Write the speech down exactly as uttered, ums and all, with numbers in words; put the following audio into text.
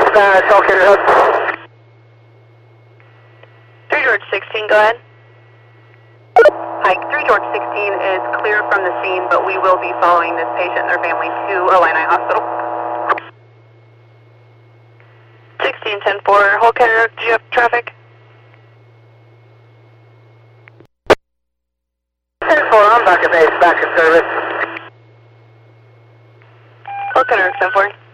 dispatch, all Cater Hook. three George sixteen, go ahead. Hi, three George sixteen is clear from the scene, but we will be following this patient and their family to Illini Hospital. sixteen ten four, whole Cater Hook, do you have traffic? ten four, I'm back at base, back in service. Whole Cater Hook ten four.